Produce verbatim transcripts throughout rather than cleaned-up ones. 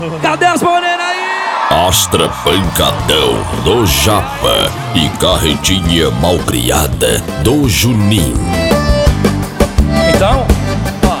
Cadê as morenas aí? Astra Pancadão do Japa e Carretinha Malcriada do Juninho. Então, ó.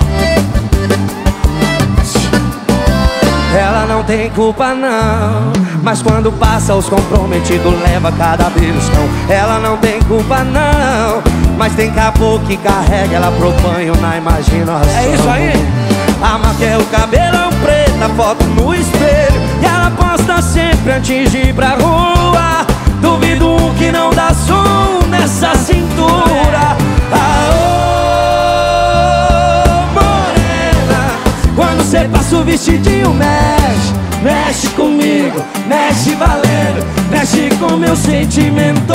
Ela não tem culpa não, mas quando passa os comprometidos leva cada beliscão. Ela não tem culpa não, mas tem caboclo que carrega ela pro banho na imaginação. É isso aí? A marca é o cabelão preto, a foto no espelho, e ela posta sempre antes de ir pra rua. Duvido um que não dá som nessa cintura. Aô, morena, quando cê passa o vestidinho mexe, mexe comigo, mexe valendo, mexe com meu sentimento.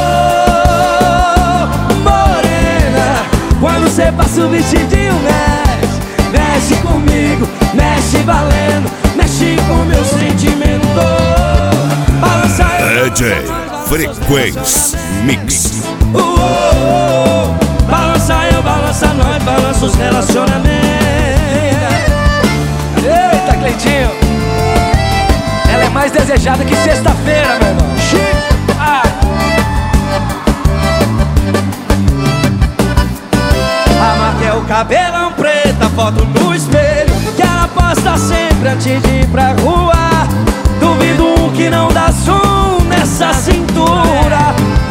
Morena, quando cê passa o vestidinho mexe, mexe comigo, mexe valendo, mexe com meu sentimento. Balança eu, D J Frequência Mix. uh, uh, uh. Balança eu, balança nós, balança os relacionamentos. Eita, Cleitinho. Ela é mais desejada que sexta-feira, meu irmão. Ai. A marca é o cabelão preto, a foto no espelho, que ela posta sempre antes de ir pra rua. Duvido um que não dá som nessa cintura.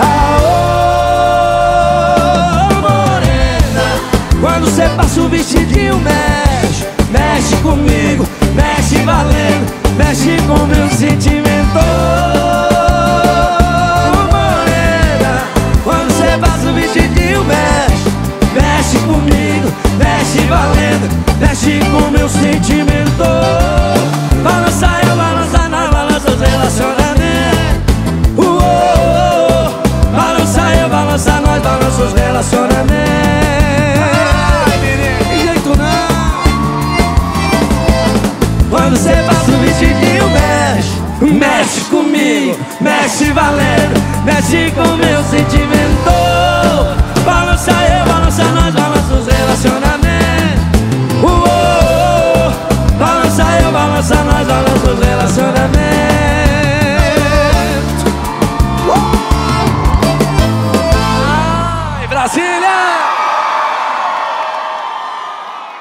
Aô, morena, quando cê passa o vestidinho mexe, mexe comigo, mexe valendo, mexe com meu sentimento. Morena, quando cê passa o vestidinho mexe, mexe comigo, mexe valendo, mexe com meu sentimento. Balança eu, balança nós, balança os relacionamentos. Uh, uh, uh. Balança eu, balança nós, balança os relacionamentos. Ai, menino. De jeito não. Quando cê passa o vestidinho mexe, mexe comigo, mexe valendo, mexe com meu sentimento.